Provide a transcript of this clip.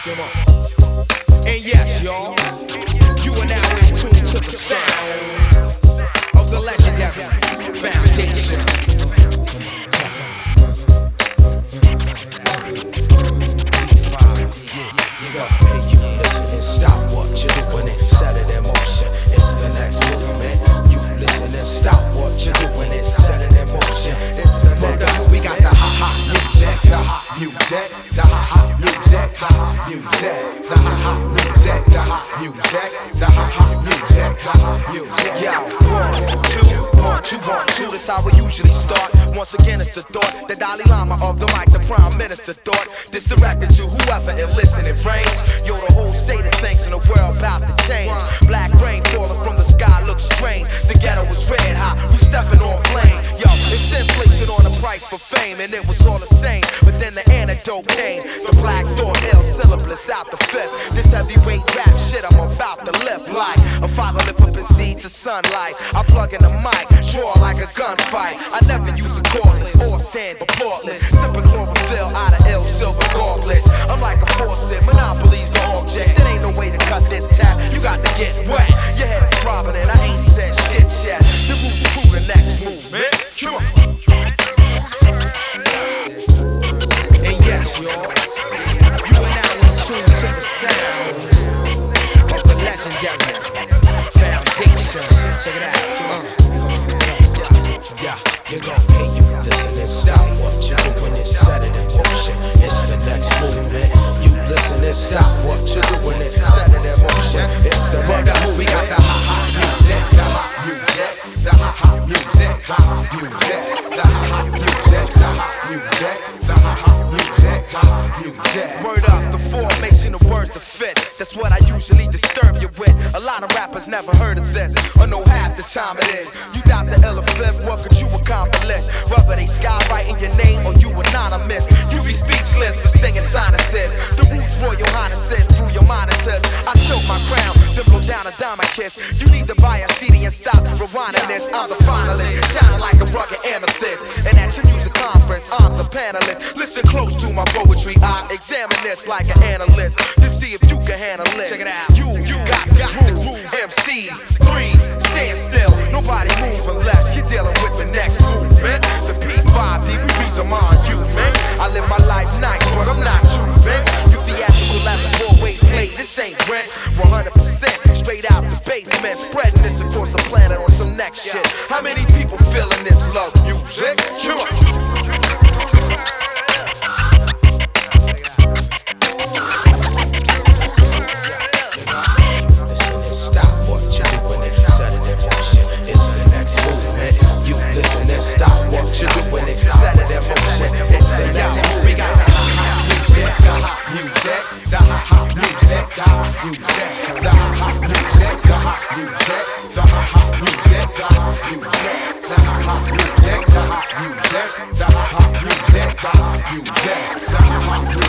Come on. And yes, y'all, you are now in tune to the sounds of the legendary Foundation. Hey, you listen and stop what you're doing and set it in motion. It's the next movement. You listen and stop what you're doing and set it in motion. It's the next. We got the ha-ha music, the hot music, the ha-ha music, hot music, the ha-ha music, the hot music, the ha-ha music, hot music. Yo, 1, 2, 1, 2, that's how we usually start. Once again, it's the thought, the Dalai Lama of the mic, the Prime Minister thought. This directed to whoever and listen it rains. Yo, the whole state of things in the world about to change. Black rain falling from the sky looks strange. The ghetto was red hot, we stepping on flame. Yo, it's inflation on the price for fame, and it was all the same. But then the antidote came. The black thought, ill syllabus out the fifth. This heavyweight rap shit I'm about to lift like a father lift up his seed to sunlight. I plug in the mic, draw like a gunfight. I never use a cordless or stand applaudless. Sipping chlorophyll out of ill silver gauntlets. I'm like a faucet, monopolies the object. There ain't no way to cut this tap, you got to get wet. Your head is throbbing and I ain't said shit yet. The roots through the next movement. Come on. And yes, y'all, you are now in tune to the sounds of the legendary Foundation. Check it out. Yeah, you gon' pay you. Listen and stop what you're doing and set it in motion. It's the next movement. You listen and stop what you're doing and set it in motion. It's the next movement. We got the ha-ha music, the hot music, the ha-ha music, hot music, the ha-ha music, the hot music, the ha-ha music, hot music. Word up, the formation of words to fit. That's what I usually disturb you with. A lot of rappers never heard of this, or know half the time it is. You doubt the elephant, what could you accomplish? Whether they skywriting your name or you anonymous, you be speechless for stinging sinuses. The roots royal highnesses through your monitors. I tilt my crown, then blow down a diamond kiss. You need to buy a CD and stop rewinding this. I'm the finalist, shining like a rugged amethyst. And at your music conference, I'm the panelist. Listen close to my poetry, I examine this like an analyst to see if you can handle it. Check it out. You got the groove. MCs, freeze, stand still. Nobody move unless you're dealing with the next movement. The P5D, we beat them on you, man. I live my life nice, but I'm not you, man. You theatrical as a 4-way play. This ain't rent. 100% straight out the basement. Spreading this across the planet on some next shit. How many people feeling this love music? Come on. Stop what you're doing and set it in motion. It's the next move. We got the ha-ha music, the hot music, the ha-ha music, the hot music, the ha-ha music, the hot music, the ha-ha music, the hot music, the ha-ha music, the hot music, the ha-ha music, the hot music, the ha-ha music.